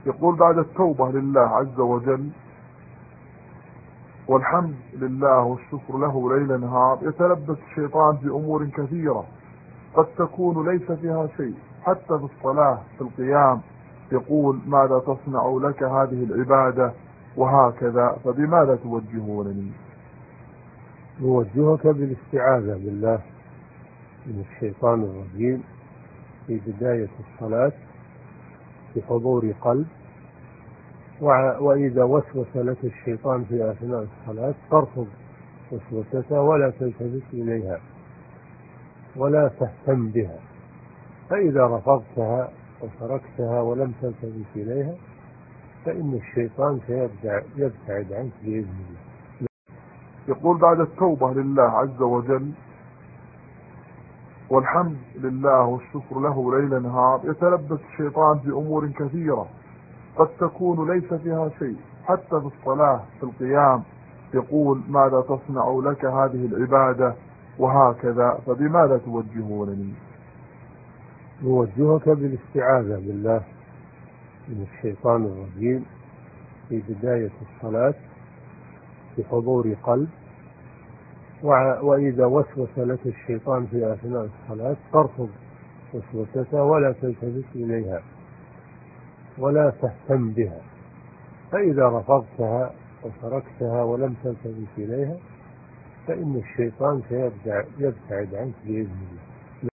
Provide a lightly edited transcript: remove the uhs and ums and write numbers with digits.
يقول بعد التوبة لله عز وجل والحمد لله والشكر له ليل نهار، يتلبس الشيطان في أمور كثيرة قد تكون ليس فيها شيء، حتى في الصلاة في القيام يقول ماذا تصنع لك هذه العبادة وهكذا، فبماذا توجهونني؟ نوجهك بالاستعاذة بالله من الشيطان الرجيم في بداية الصلاة بحضور قلب، وإذا وسوس لك الشيطان في أثناء الصلاة ترفض وسوسته ولا تلتفت إليها ولا تهتم بها، فإذا رفضتها وتركتها ولم تلتفت إليها فإن الشيطان سيبتعد عنك بإذن الله. يقول بعد التوبة لله عز وجل والحمد لله والشكر له ليل نهار، يتلبس الشيطان في أمور كثيرة قد تكون ليس فيها شيء، حتى في الصلاة في القيام يقول ماذا تصنع لك هذه العبادة وهكذا، فبماذا توجهونني؟ نوجهك بالاستعاذة بالله من الشيطان الرجيم في بداية الصلاة بحضور قلب، وإذا وسوس لك الشيطان في أثناء الصلاة ترفض وسوسته ولا تلتفت إليها ولا تهتم بها، فإذا رفضتها وتركتها ولم تلتفت إليها فإن الشيطان سيبتعد عنك بإذن الله.